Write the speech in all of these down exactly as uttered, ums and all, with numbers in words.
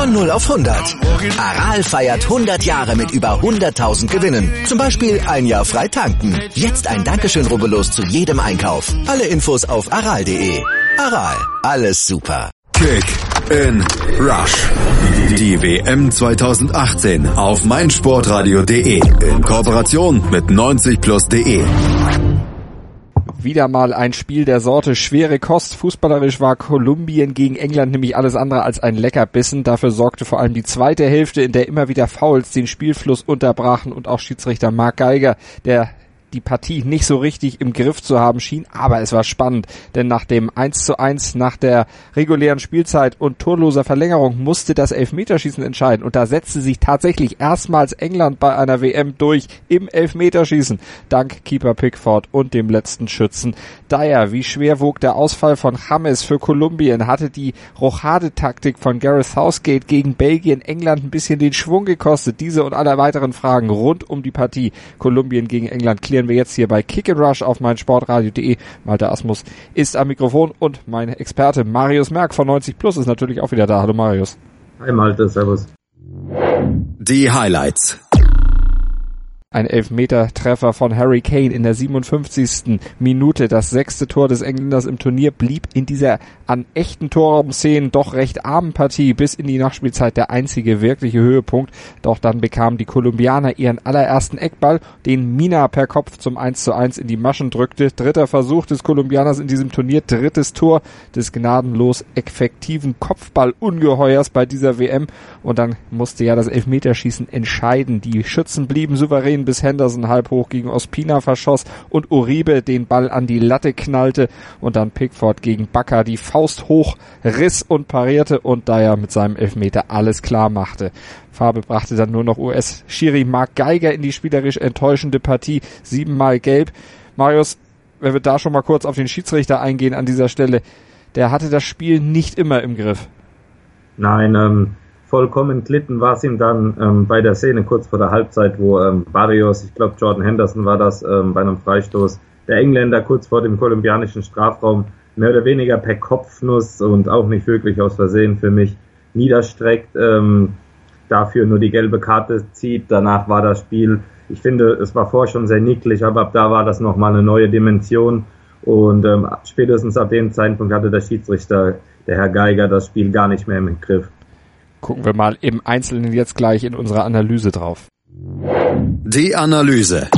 Von null auf hundert. Aral feiert hundert Jahre mit über hunderttausend Gewinnen. Zum Beispiel ein Jahr frei tanken. Jetzt ein Dankeschön, rubbellos zu jedem Einkauf. Alle Infos auf aral punkt de. Aral, alles super. Kick in Rush. Die W M zwanzig achtzehn auf meinsportradio punkt de in Kooperation mit neunzig plus punkt de. Wieder mal ein Spiel der Sorte schwere Kost. Fußballerisch war Kolumbien gegen England nämlich alles andere als ein Leckerbissen. Dafür sorgte vor allem die zweite Hälfte, in der immer wieder Fouls den Spielfluss unterbrachen und auch Schiedsrichter Mark Geiger, der die Partie nicht so richtig im Griff zu haben schien, aber es war spannend, denn nach dem eins zu eins nach der regulären Spielzeit und torloser Verlängerung musste das Elfmeterschießen entscheiden und da setzte sich tatsächlich erstmals England bei einer W M durch im Elfmeterschießen, dank Keeper Pickford und dem letzten Schützen Dyer. Wie schwer wog der Ausfall von James für Kolumbien? Hatte die Rochade-Taktik von Gareth Southgate gegen Belgien England ein bisschen den Schwung gekostet? Diese und alle weiteren Fragen rund um die Partie Kolumbien gegen England klären wir jetzt hier bei Kick and Rush auf meinsportradio punkt de. Malte Asmus ist am Mikrofon und mein Experte Marius Merck von neunzig plus ist natürlich auch wieder da. Hallo Marius. Hi Malte, servus. Die Highlights. Ein Elfmeter-Treffer von Harry Kane in der siebenundfünfzigsten Minute. Das sechste Tor des Engländers im Turnier blieb in dieser an echten Torraumszenen doch recht armen Partie bis in die Nachspielzeit der einzige wirkliche Höhepunkt. Doch dann bekamen die Kolumbianer ihren allerersten Eckball, den Mina per Kopf zum eins zu eins in die Maschen drückte. Dritter Versuch des Kolumbianers in diesem Turnier, drittes Tor des gnadenlos effektiven Kopfballungeheuers bei dieser W M. Und dann musste ja das Elfmeterschießen entscheiden. Die Schützen blieben souverän, bis Henderson halb hoch gegen Ospina verschoss und Uribe den Ball an die Latte knallte und dann Pickford gegen Bakker die Faust hoch riss und parierte und Dyer mit seinem Elfmeter alles klar machte. Farbe brachte dann nur noch U S-Schiri Mark Geiger in die spielerisch enttäuschende Partie, siebenmal gelb. Marius, wenn wir da schon mal kurz auf den Schiedsrichter eingehen an dieser Stelle, der hatte das Spiel nicht immer im Griff. Nein, ähm, vollkommen glitten war es ihm dann ähm, bei der Szene kurz vor der Halbzeit, wo ähm, Barrios, ich glaube Jordan Henderson war das, ähm, bei einem Freistoß, der Engländer kurz vor dem kolumbianischen Strafraum mehr oder weniger per Kopfnuss und auch nicht wirklich aus Versehen für mich niederstreckt, ähm, dafür nur die gelbe Karte zieht. Danach war das Spiel, ich finde, es war vorher schon sehr nicklig, aber ab da war das nochmal eine neue Dimension und ähm, spätestens ab dem Zeitpunkt hatte der Schiedsrichter, der Herr Geiger, das Spiel gar nicht mehr im Griff. Gucken wir mal im Einzelnen jetzt gleich in unserer Analyse drauf. Die Analyse.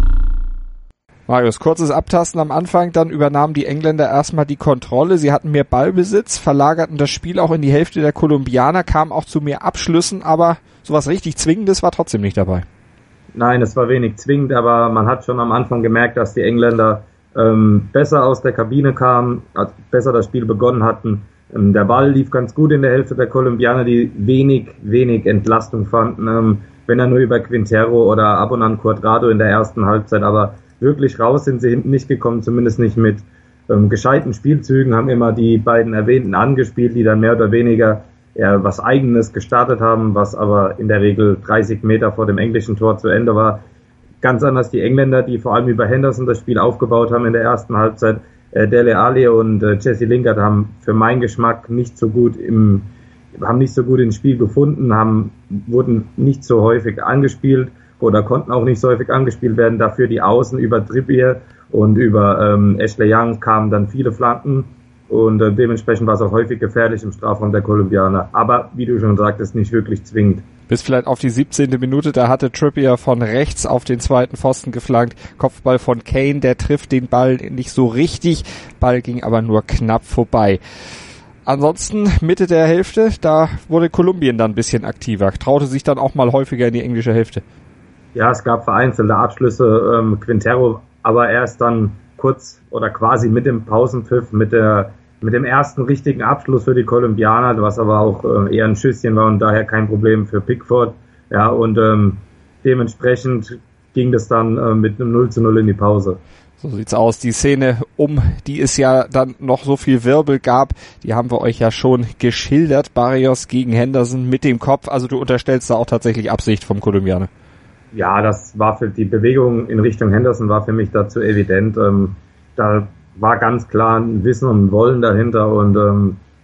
Marius, kurzes Abtasten am Anfang, dann übernahmen die Engländer erstmal die Kontrolle. Sie hatten mehr Ballbesitz, verlagerten das Spiel auch in die Hälfte der Kolumbianer, kamen auch zu mehr Abschlüssen, aber sowas richtig Zwingendes war trotzdem nicht dabei. Nein, es war wenig zwingend, aber man hat schon am Anfang gemerkt, dass die Engländer ähm, besser aus der Kabine kamen, besser das Spiel begonnen hatten. Der Ball lief ganz gut in der Hälfte der Kolumbianer, die wenig, wenig Entlastung fanden, wenn er nur über Quintero oder ab und an Cuadrado in der ersten Halbzeit, aber wirklich raus sind sie hinten nicht gekommen, zumindest nicht mit ähm, gescheiten Spielzügen, haben immer die beiden Erwähnten angespielt, die dann mehr oder weniger eher was Eigenes gestartet haben, was aber in der Regel dreißig Meter vor dem englischen Tor zu Ende war. Ganz anders die Engländer, die vor allem über Henderson das Spiel aufgebaut haben in der ersten Halbzeit. Dele Alli und äh, Jesse Lingard haben für meinen Geschmack nicht so gut im, haben nicht so gut ins Spiel gefunden, haben, wurden nicht so häufig angespielt oder konnten auch nicht so häufig angespielt werden. Dafür die Außen über Trippier und über ähm, Ashley Young kamen dann viele Flanken und äh, dementsprechend war es auch häufig gefährlich im Strafraum der Kolumbianer. Aber wie du schon sagtest, nicht wirklich zwingend. Bis vielleicht auf die siebzehnte Minute, da hatte Trippier von rechts auf den zweiten Pfosten geflankt. Kopfball von Kane, der trifft den Ball nicht so richtig. Ball ging aber nur knapp vorbei. Ansonsten Mitte der Hälfte, da wurde Kolumbien dann ein bisschen aktiver. Traute sich dann auch mal häufiger in die englische Hälfte. Ja, es gab vereinzelte Abschlüsse. Ähm, Quintero, aber erst dann kurz oder quasi mit dem Pausenpfiff, mit der mit dem ersten richtigen Abschluss für die Kolumbianer, was aber auch äh, eher ein Schüsschen war und daher kein Problem für Pickford. Ja, und ähm, dementsprechend ging das dann äh, mit einem null zu null in die Pause. So sieht's aus. Die Szene, um die es ja dann noch so viel Wirbel gab, die haben wir euch ja schon geschildert. Barrios gegen Henderson mit dem Kopf. Also du unterstellst da auch tatsächlich Absicht vom Kolumbianer. Ja, das war für die Bewegung in Richtung Henderson war für mich dazu evident. Ähm, da war ganz klar ein Wissen und ein Wollen dahinter und ähm,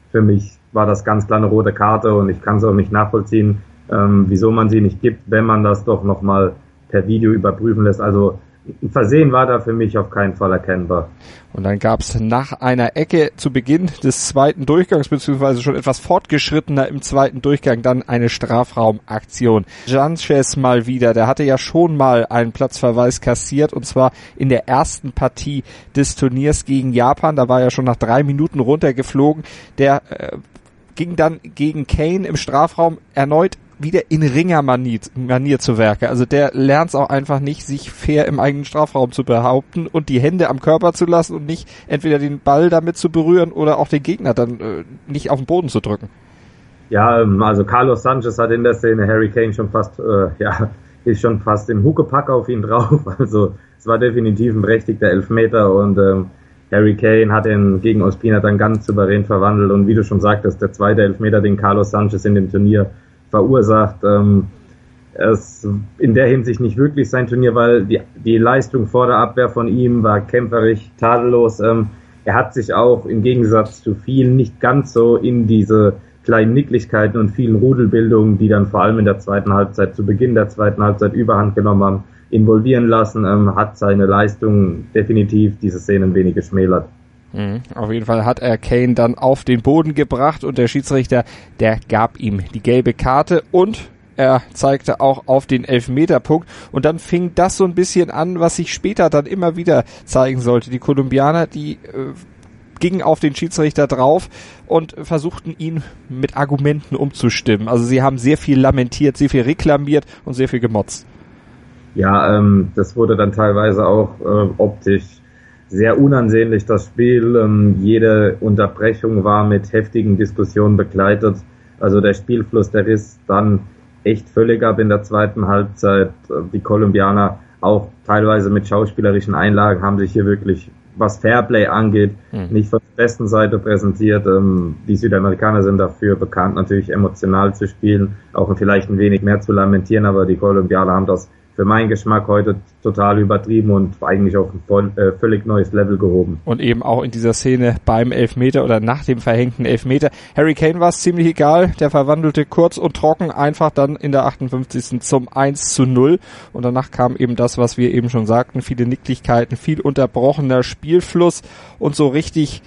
für mich war das ganz klar eine rote Karte und ich kann es auch nicht nachvollziehen, ähm, wieso man sie nicht gibt, wenn man das doch nochmal per Video überprüfen lässt. Also ein Versehen war da für mich auf keinen Fall erkennbar. Und dann gab es nach einer Ecke zu Beginn des zweiten Durchgangs, beziehungsweise schon etwas fortgeschrittener im zweiten Durchgang, dann eine Strafraumaktion. Sanchez mal wieder, der hatte ja schon mal einen Platzverweis kassiert, und zwar in der ersten Partie des Turniers gegen Japan. Da war er schon nach drei Minuten runtergeflogen. Der äh, ging dann gegen Kane im Strafraum erneut wieder in Ringermanier Manier zu Werke. Also der lernt es auch einfach nicht, sich fair im eigenen Strafraum zu behaupten und die Hände am Körper zu lassen und nicht entweder den Ball damit zu berühren oder auch den Gegner dann äh, nicht auf den Boden zu drücken. Ja, also Carlos Sanchez hat in der Szene Harry Kane schon fast, äh, ja, ist schon fast im Huckepack auf ihn drauf. Also es war definitiv ein berechtigter Elfmeter und ähm, Harry Kane hat ihn gegen Ospina dann ganz souverän verwandelt und wie du schon sagtest, der zweite Elfmeter, den Carlos Sanchez in dem Turnier verursacht. Ähm, es in der Hinsicht nicht wirklich sein Turnier, weil die, die Leistung vor der Abwehr von ihm war kämpferisch, tadellos. Ähm, er hat sich auch im Gegensatz zu vielen nicht ganz so in diese kleinen Nicklichkeiten und vielen Rudelbildungen, die dann vor allem in der zweiten Halbzeit, zu Beginn der zweiten Halbzeit Überhand genommen haben, involvieren lassen, ähm, hat seine Leistung definitiv diese Szenen wenig geschmälert. Mhm. Auf jeden Fall hat er Kane dann auf den Boden gebracht und der Schiedsrichter, der gab ihm die gelbe Karte und er zeigte auch auf den Elfmeterpunkt und dann fing das so ein bisschen an, was sich später dann immer wieder zeigen sollte. Die Kolumbianer, die äh, gingen auf den Schiedsrichter drauf und versuchten ihn mit Argumenten umzustimmen. Also sie haben sehr viel lamentiert, sehr viel reklamiert und sehr viel gemotzt. Ja, ähm, das wurde dann teilweise auch äh, optisch sehr unansehnlich, das Spiel. Ähm, jede Unterbrechung war mit heftigen Diskussionen begleitet. Also der Spielfluss, der riss dann echt völlig ab in der zweiten Halbzeit. Die Kolumbianer, auch teilweise mit schauspielerischen Einlagen, haben sich hier wirklich, was Fairplay angeht, mhm. nicht von der besten Seite präsentiert. Ähm, die Südamerikaner sind dafür bekannt, natürlich emotional zu spielen, auch vielleicht ein wenig mehr zu lamentieren, aber die Kolumbianer haben das für meinen Geschmack heute total übertrieben und eigentlich auf ein voll, äh, völlig neues Level gehoben. Und eben auch in dieser Szene beim Elfmeter oder nach dem verhängten Elfmeter. Harry Kane war es ziemlich egal, der verwandelte kurz und trocken einfach dann in der achtundfünfzigsten zum eins zu null und danach kam eben das, was wir eben schon sagten, viele Nicklichkeiten, viel unterbrochener Spielfluss und so richtig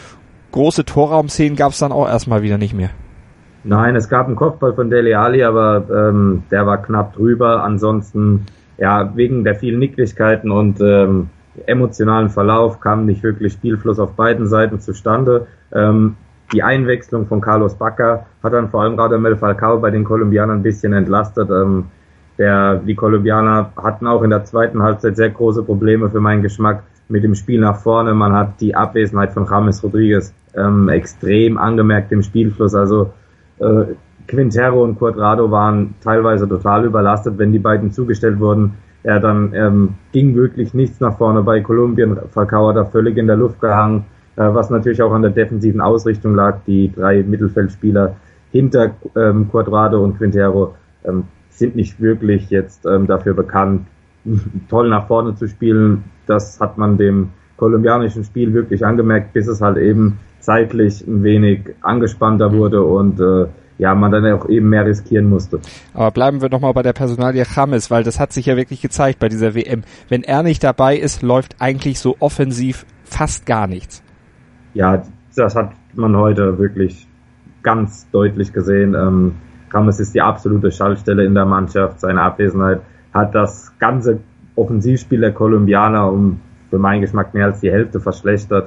große Torraumszenen gab es dann auch erstmal wieder nicht mehr. Nein, es gab einen Kopfball von Dele Alli, aber ähm, der war knapp drüber. Ansonsten, ja, wegen der vielen Nicklichkeiten und ähm, emotionalen Verlauf kam nicht wirklich Spielfluss auf beiden Seiten zustande. Ähm, die Einwechslung von Carlos Bacca hat dann vor allem Radamel Falcao bei den Kolumbianern ein bisschen entlastet. Ähm, der, die Kolumbianer hatten auch in der zweiten Halbzeit sehr große Probleme für meinen Geschmack mit dem Spiel nach vorne. Man hat die Abwesenheit von James Rodriguez ähm, extrem angemerkt im Spielfluss. Also Äh, Quintero und Cuadrado waren teilweise total überlastet, wenn die beiden zugestellt wurden. Ja, dann ähm, ging wirklich nichts nach vorne bei Kolumbien. Falcao hat da völlig in der Luft gehangen, äh, was natürlich auch an der defensiven Ausrichtung lag. Die drei Mittelfeldspieler hinter ähm, Cuadrado und Quintero ähm, sind nicht wirklich jetzt ähm, dafür bekannt, toll nach vorne zu spielen. Das hat man dem kolumbianischen Spiel wirklich angemerkt, bis es halt eben zeitlich ein wenig angespannter wurde und äh, ja, man dann auch eben mehr riskieren musste. Aber bleiben wir nochmal bei der Personalie James, weil das hat sich ja wirklich gezeigt bei dieser W M. Wenn er nicht dabei ist, läuft eigentlich so offensiv fast gar nichts. Ja, das hat man heute wirklich ganz deutlich gesehen. Ähm, James ist die absolute Schaltstelle in der Mannschaft. Seine Abwesenheit hat das ganze Offensivspiel der Kolumbianer um für meinen Geschmack mehr als die Hälfte verschlechtert.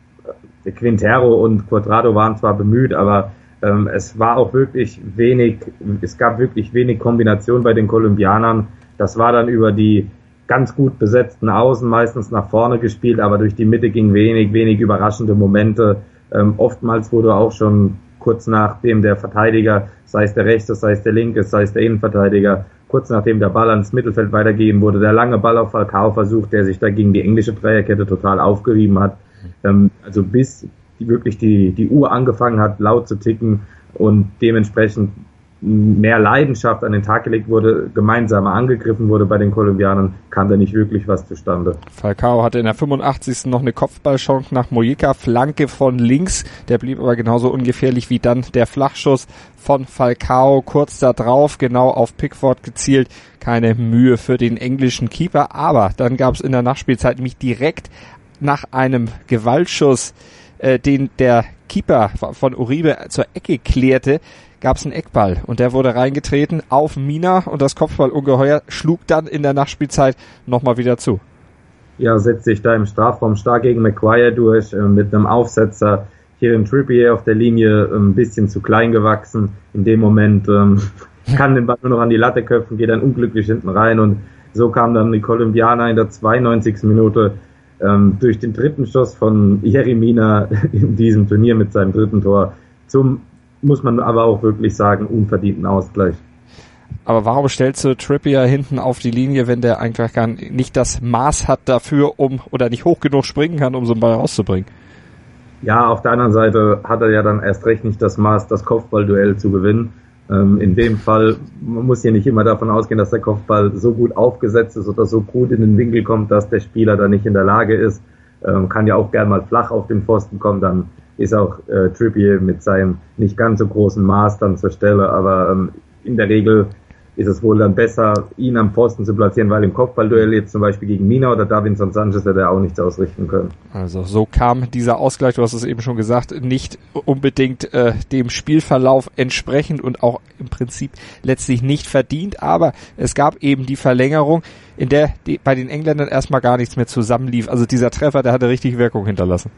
Quintero und Cuadrado waren zwar bemüht, aber ähm, es war auch wirklich wenig, es gab wirklich wenig Kombination bei den Kolumbianern. Das war dann über die ganz gut besetzten Außen meistens nach vorne gespielt, aber durch die Mitte ging wenig, wenig überraschende Momente. Ähm, oftmals wurde auch schon kurz nachdem der Verteidiger, sei es der rechte, sei es der linke, sei es der Innenverteidiger, kurz nachdem der Ball ans Mittelfeld weitergehen wurde, der lange Ball auf Falcao versucht, der sich da gegen die englische Dreierkette total aufgerieben hat. Ähm, also bis die, wirklich die, die Uhr angefangen hat, laut zu ticken und dementsprechend mehr Leidenschaft an den Tag gelegt wurde, gemeinsamer angegriffen wurde bei den Kolumbianern, kam da nicht wirklich was zustande. Falcao hatte in der fünfundachtzigsten noch eine Kopfballchance nach Mojica, Flanke von links, der blieb aber genauso ungefährlich wie dann der Flachschuss von Falcao, kurz da drauf, genau auf Pickford gezielt, keine Mühe für den englischen Keeper, aber dann gab es in der Nachspielzeit nämlich direkt nach einem Gewaltschuss, äh, den der Keeper von Uribe zur Ecke klärte, gab es einen Eckball und der wurde reingetreten auf Mina und das Kopfballungeheuer schlug dann in der Nachspielzeit nochmal wieder zu. Ja, setzt sich da im Strafraum stark gegen Maguire durch, äh, mit einem Aufsetzer. Hier in Trippier auf der Linie äh, ein bisschen zu klein gewachsen. In dem Moment ähm, kann den Ball nur noch an die Latte köpfen, geht dann unglücklich hinten rein und so kam dann die Kolumbianer in der zweiundneunzigsten Minute ähm, durch den dritten Schuss von Yerry Mina in diesem Turnier mit seinem dritten Tor zum, muss man aber auch wirklich sagen, unverdienten Ausgleich. Aber warum stellst du Trippier hinten auf die Linie, wenn der eigentlich gar nicht das Maß hat dafür, um oder nicht hoch genug springen kann, um so einen Ball rauszubringen? Ja, auf der anderen Seite hat er ja dann erst recht nicht das Maß, das Kopfballduell zu gewinnen. Ähm, in dem Fall, man muss hier nicht immer davon ausgehen, dass der Kopfball so gut aufgesetzt ist oder so gut in den Winkel kommt, dass der Spieler da nicht in der Lage ist. Ähm, kann ja auch gern mal flach auf den Pfosten kommen, dann ist auch äh, Trippier mit seinem nicht ganz so großen Maß dann zur Stelle, aber ähm, in der Regel ist es wohl dann besser, ihn am Pfosten zu platzieren, weil im Kopfballduell jetzt zum Beispiel gegen Mina oder Davinson Sanchez hätte er auch nichts ausrichten können. Also so kam dieser Ausgleich, du hast es eben schon gesagt, nicht unbedingt äh, dem Spielverlauf entsprechend und auch im Prinzip letztlich nicht verdient, aber es gab eben die Verlängerung, in der die, bei den Engländern erstmal gar nichts mehr zusammenlief. Also dieser Treffer, der hatte richtig Wirkung hinterlassen.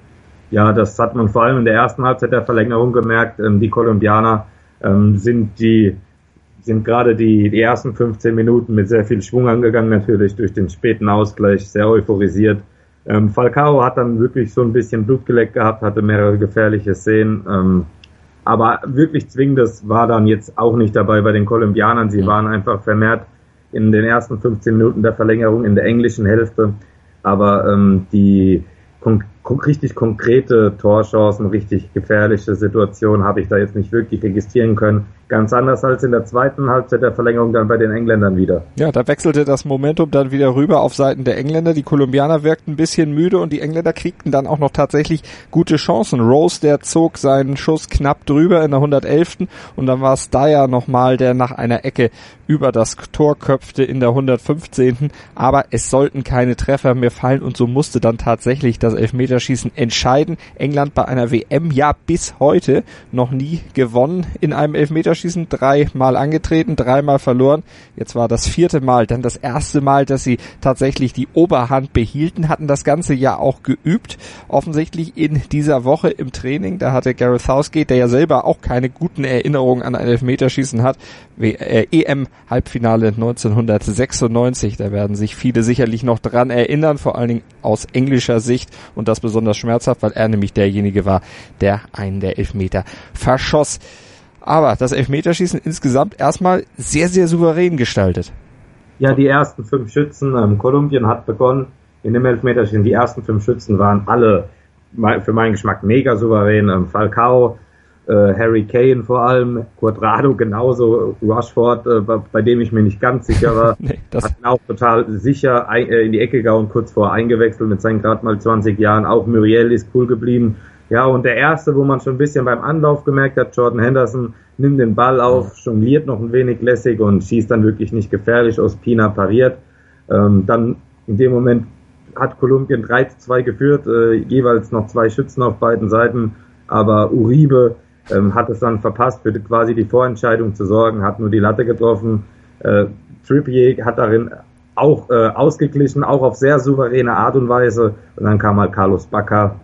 Ja, das hat man vor allem in der ersten Halbzeit der Verlängerung gemerkt. Ähm, die Kolumbianer ähm, sind die sind gerade die, die ersten fünfzehn Minuten mit sehr viel Schwung angegangen, natürlich durch den späten Ausgleich, sehr euphorisiert. Ähm, Falcao hat dann wirklich so ein bisschen Blut geleckt gehabt, hatte mehrere gefährliche Szenen, ähm, aber wirklich Zwingendes war dann jetzt auch nicht dabei bei den Kolumbianern. Sie waren einfach vermehrt in den ersten fünfzehn Minuten der Verlängerung in der englischen Hälfte, aber ähm, die kon- kon- richtig konkrete Torchancen, richtig gefährliche Situationen habe ich da jetzt nicht wirklich registrieren können. Ganz anders als in der zweiten Halbzeit der Verlängerung dann bei den Engländern wieder. Ja, da wechselte das Momentum dann wieder rüber auf Seiten der Engländer. Die Kolumbianer wirkten ein bisschen müde und die Engländer kriegten dann auch noch tatsächlich gute Chancen. Rose, der zog seinen Schuss knapp drüber in der hundertelften und dann war es Dyer nochmal, der nach einer Ecke über das Tor köpfte in der hundertfünfzehnten Aber es sollten keine Treffer mehr fallen und so musste dann tatsächlich das Elfmeterschießen entscheiden. England bei einer W M ja bis heute noch nie gewonnen in einem Elfmeterschießen. Dreimal angetreten, dreimal verloren. Jetzt war das vierte Mal, dann das erste Mal, dass sie tatsächlich die Oberhand behielten, hatten das ganze Jahr auch geübt. Offensichtlich in dieser Woche im Training, da hatte Gareth Southgate, der ja selber auch keine guten Erinnerungen an ein Elfmeterschießen hat, äh, E M-Halbfinale neunzehnhundertsechsundneunzig, da werden sich viele sicherlich noch dran erinnern, vor allen Dingen aus englischer Sicht und das besonders schmerzhaft, weil er nämlich derjenige war, der einen der Elfmeter verschoss. Aber das Elfmeterschießen insgesamt erstmal sehr, sehr souverän gestaltet. Ja, die ersten fünf Schützen, ähm, Kolumbien hat begonnen in dem Elfmeterschießen. Die ersten fünf Schützen waren alle für meinen Geschmack mega souverän. Ähm, Falcao, äh, Harry Kane vor allem, Cuadrado genauso, Rashford, äh, bei, bei dem ich mir nicht ganz sicher war, nee, das hat ihn auch total sicher ein, äh, in die Ecke gehauen, kurz vor eingewechselt mit seinen gerade mal zwanzig Jahren. Auch Muriel ist cool geblieben. Ja, und der erste, wo man schon ein bisschen beim Anlauf gemerkt hat, Jordan Henderson nimmt den Ball auf, jongliert noch ein wenig lässig und schießt dann wirklich nicht gefährlich. Ospina pariert. Ähm, dann in dem Moment hat Kolumbien drei zu zwei geführt, äh, jeweils noch zwei Schützen auf beiden Seiten, aber Uribe ähm, hat es dann verpasst, für quasi die Vorentscheidung zu sorgen, hat nur die Latte getroffen. Äh, Trippier hat darin auch äh, ausgeglichen, auch auf sehr souveräne Art und Weise. Und dann kam halt Carlos Bacca,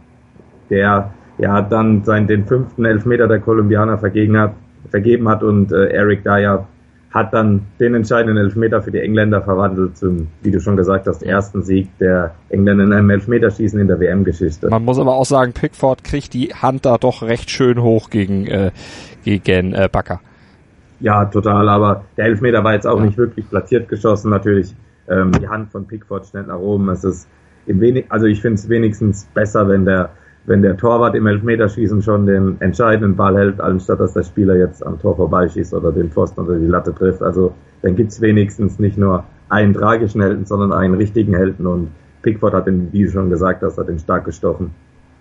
der ja dann seinen, den fünften Elfmeter der Kolumbianer vergeben hat, vergeben hat und äh, Eric Dyer hat dann den entscheidenden Elfmeter für die Engländer verwandelt zum, wie du schon gesagt hast, ersten Sieg der Engländer in einem Elfmeterschießen in der W M-Geschichte. Man muss aber auch sagen, Pickford kriegt die Hand da doch recht schön hoch gegen, äh, gegen äh, Bacca. Ja, total, aber der Elfmeter war jetzt auch ja. nicht wirklich platziert geschossen, natürlich ähm, die Hand von Pickford schnell nach oben. Es ist im wenig, also ich finde es wenigstens besser, wenn der wenn der Torwart im Elfmeterschießen schon den entscheidenden Ball hält, anstatt dass der Spieler jetzt am Tor vorbeischießt oder den Pfosten oder die Latte trifft. Also dann gibt's wenigstens nicht nur einen tragischen Helden, sondern einen richtigen Helden. Und Pickford hat den, wie du schon gesagt hast, hat den stark gestochen.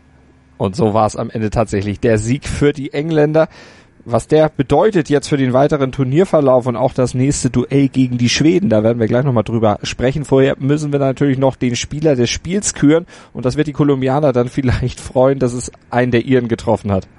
Und so war es am Ende tatsächlich der Sieg für die Engländer. Was der bedeutet jetzt für den weiteren Turnierverlauf und auch das nächste Duell gegen die Schweden, da werden wir gleich nochmal drüber sprechen. Vorher müssen wir natürlich noch den Spieler des Spiels küren und das wird die Kolumbianer dann vielleicht freuen, dass es einen der ihren getroffen hat.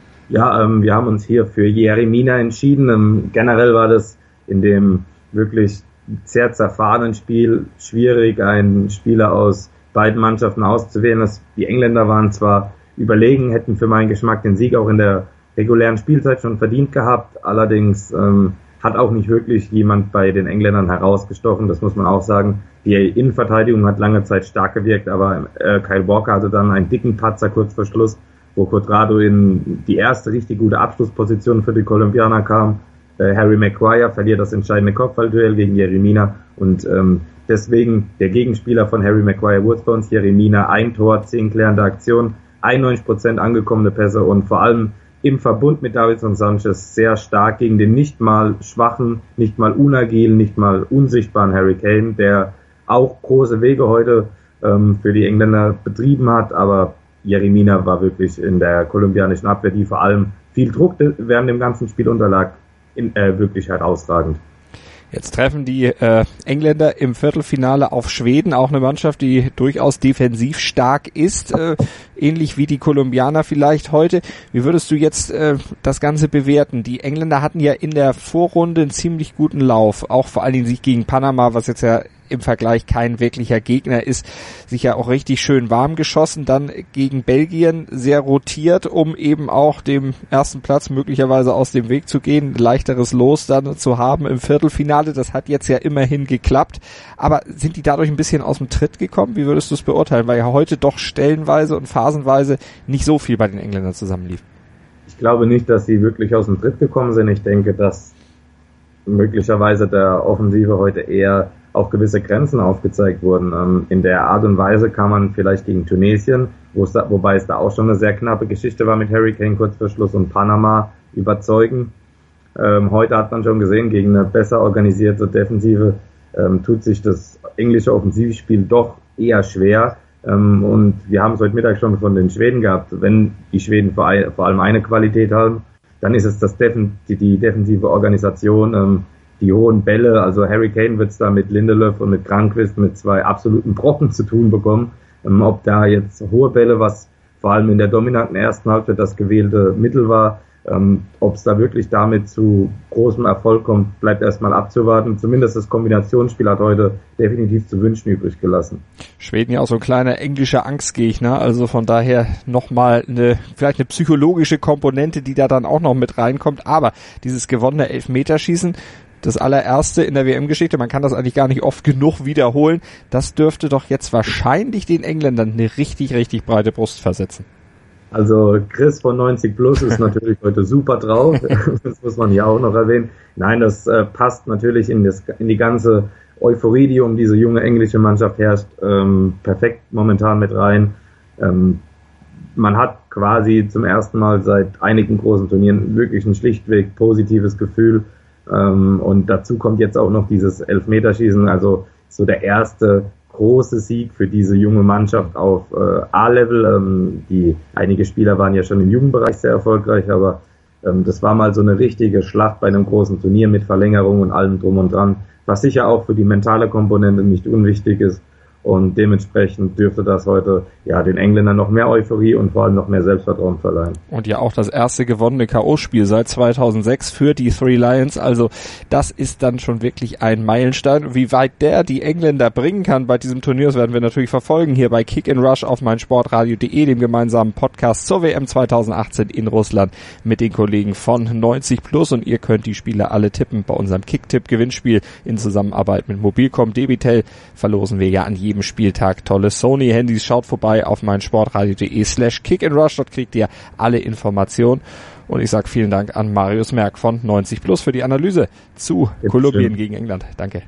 Ja, ähm, wir haben uns hier für Yerry Mina entschieden. Ähm, generell war das in dem wirklich sehr zerfahrenen Spiel schwierig, einen Spieler aus beiden Mannschaften auszuwählen. Das, die Engländer waren zwar überlegen, hätten für meinen Geschmack den Sieg auch in der regulären Spielzeit schon verdient gehabt, allerdings ähm, hat auch nicht wirklich jemand bei den Engländern herausgestochen, das muss man auch sagen. Die Innenverteidigung hat lange Zeit stark gewirkt, aber äh, Kyle Walker hatte dann einen dicken Patzer kurz vor Schluss, wo Cuadrado in die erste richtig gute Abschlussposition für die Kolumbianer kam. Äh, Harry Maguire verliert das entscheidende Kopfballduell gegen Yerry Mina und ähm, deswegen der Gegenspieler von Harry Maguire wurde bei uns, Yerry Mina, ein Tor, zehn klärende Aktionen, einundneunzig Prozent angekommene Pässe und vor allem im Verbund mit Davinson Sanchez sehr stark gegen den nicht mal schwachen, nicht mal unagilen, nicht mal unsichtbaren Harry Kane, der auch große Wege heute ähm, für die Engländer betrieben hat, aber Yerry Mina war wirklich in der kolumbianischen Abwehr, die vor allem viel Druck während dem ganzen Spiel unterlag, in, äh, wirklich herausragend. Jetzt treffen die äh, Engländer im Viertelfinale auf Schweden, auch eine Mannschaft, die durchaus defensiv stark ist, äh, ähnlich wie die Kolumbianer vielleicht heute. Wie würdest du jetzt äh, das Ganze bewerten? Die Engländer hatten ja in der Vorrunde einen ziemlich guten Lauf, auch vor allen Dingen Sieg gegen Panama, was jetzt ja im Vergleich kein wirklicher Gegner ist, sich ja auch richtig schön warm geschossen, dann gegen Belgien sehr rotiert, um eben auch dem ersten Platz möglicherweise aus dem Weg zu gehen, leichteres Los dann zu haben im Viertelfinale, das hat jetzt ja immerhin geklappt, aber sind die dadurch ein bisschen aus dem Tritt gekommen? Wie würdest du es beurteilen, weil ja heute doch stellenweise und phasenweise nicht so viel bei den Engländern zusammenlief? Ich glaube nicht, dass sie wirklich aus dem Tritt gekommen sind, ich denke, dass möglicherweise der Offensive heute eher auch gewisse Grenzen aufgezeigt wurden. Ähm, in der Art und Weise kann man vielleicht gegen Tunesien, wo es da, wobei es da auch schon eine sehr knappe Geschichte war mit Harry Kane kurz vor Schluss und Panama überzeugen. Ähm, heute hat man schon gesehen, gegen eine besser organisierte Defensive ähm, tut sich das englische Offensivspiel doch eher schwer. Ähm, und wir haben es heute Mittag schon von den Schweden gehabt. Wenn die Schweden vor, vor allem eine Qualität haben, dann ist es das Defen- die, die defensive Organisation, ähm, die hohen Bälle, also Harry Kane wird es da mit Lindelöf und mit Granqvist mit zwei absoluten Brocken zu tun bekommen. Ähm, ob da jetzt hohe Bälle, was vor allem in der dominanten ersten Halbzeit das gewählte Mittel war, ähm, ob es da wirklich damit zu großem Erfolg kommt, bleibt erstmal abzuwarten. Zumindest das Kombinationsspiel hat heute definitiv zu wünschen übrig gelassen. Schweden ja auch so ein kleiner englischer Angstgegner, also von daher nochmal eine, vielleicht eine psychologische Komponente, die da dann auch noch mit reinkommt, aber dieses gewonnene Elfmeterschießen, das allererste in der W M-Geschichte, man kann das eigentlich gar nicht oft genug wiederholen, das dürfte doch jetzt wahrscheinlich den Engländern eine richtig, richtig breite Brust versetzen. Also Chris von neunzig plus ist natürlich heute super drauf, das muss man hier auch noch erwähnen. Nein, das äh, passt natürlich in, das, in die ganze Euphorie, die um diese junge englische Mannschaft herrscht, ähm, perfekt momentan mit rein. Ähm, man hat quasi zum ersten Mal seit einigen großen Turnieren wirklich ein schlichtweg positives Gefühl. Ähm, und dazu kommt jetzt auch noch dieses Elfmeterschießen, also so der erste große Sieg für diese junge Mannschaft auf äh, A-Level. Ähm, die einige Spieler waren ja schon im Jugendbereich sehr erfolgreich, aber ähm, das war mal so eine richtige Schlacht bei einem großen Turnier mit Verlängerung und allem drum und dran, was sicher auch für die mentale Komponente nicht unwichtig ist. Und dementsprechend dürfte das heute ja den Engländern noch mehr Euphorie und vor allem noch mehr Selbstvertrauen verleihen. Und ja auch das erste gewonnene K O-Spiel seit zweitausendsechs für die Three Lions. Also das ist dann schon wirklich ein Meilenstein. Wie weit der die Engländer bringen kann bei diesem Turnier, das werden wir natürlich verfolgen hier bei Kick and Rush auf meinsportradio punkt de, dem gemeinsamen Podcast zur W M zweitausendachtzehn in Russland mit den Kollegen von neunzig plus. Und ihr könnt die Spiele alle tippen bei unserem Kick-Tipp-Gewinnspiel in Zusammenarbeit mit Mobilcom. Debitel verlosen wir ja an jedem Spieltag tolle Sony-Handys. Schaut vorbei auf meinsportradio punkt de slash kick and rush. Dort kriegt ihr alle Informationen. Und ich sage vielen Dank an Marius Merck von neunzig plus für die Analyse zu Jetzt Kolumbien schön. Gegen England. Danke.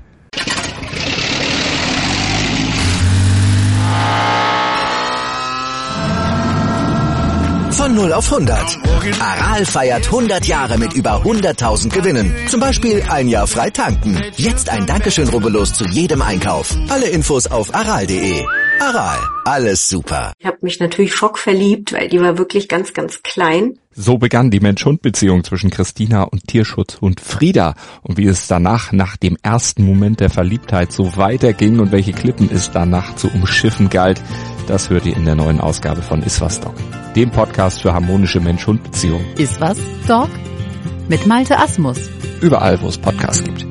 Von null auf hundert. Aral feiert hundert Jahre mit über hunderttausend Gewinnen. Zum Beispiel ein Jahr frei tanken. Jetzt ein Dankeschön, rubbellos zu jedem Einkauf. Alle Infos auf aral punkt de. Aral, alles super. Ich habe mich natürlich schockverliebt, weil die war wirklich ganz, ganz klein. So begann die Mensch-Hund-Beziehung zwischen Christina und Tierschutzhund Frieda. Und wie es danach, nach dem ersten Moment der Verliebtheit, so weiterging und welche Klippen es danach zu umschiffen galt, das hört ihr in der neuen Ausgabe von Iswas Dog, dem Podcast für harmonische Mensch-Hund-Beziehungen. Iswas Dog mit Malte Asmus. Überall, wo es Podcasts gibt.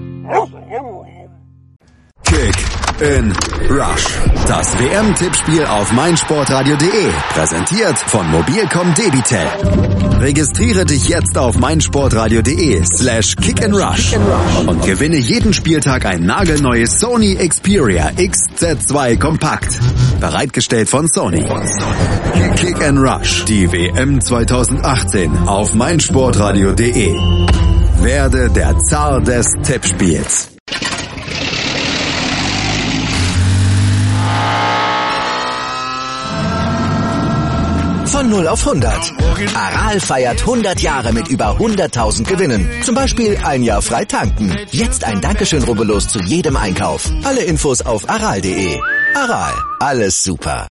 Kick in Rush. Das W M-Tippspiel auf meinsportradio punkt de. Präsentiert von Mobilcom Debitel. Registriere dich jetzt auf meinsportradio punkt de slash kick and rush und gewinne jeden Spieltag ein nagelneues Sony Xperia X Z zwei Kompakt. Bereitgestellt von Sony. Kick and Rush. Die W M zwanzig achtzehn auf meinsportradio punkt de. Werde der Zar des Tippspiels. Von null auf hundert. Aral feiert hundert Jahre mit über hunderttausend Gewinnen. Zum Beispiel ein Jahr frei tanken. Jetzt ein Dankeschön, rubbellos zu jedem Einkauf. Alle Infos auf aral punkt de. Aral, alles super.